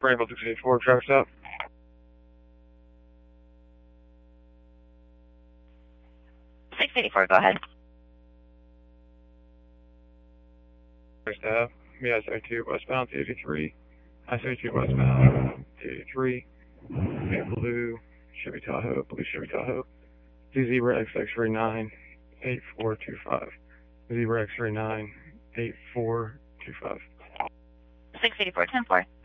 Rainbow 684, truck stop. 684, go ahead. First half, I-32 westbound, 83. I-32 westbound, 83. Okay, blue Chevy Tahoe, Zebra X-Ray 98425. Zebra X-Ray 98425. 684, 10-4.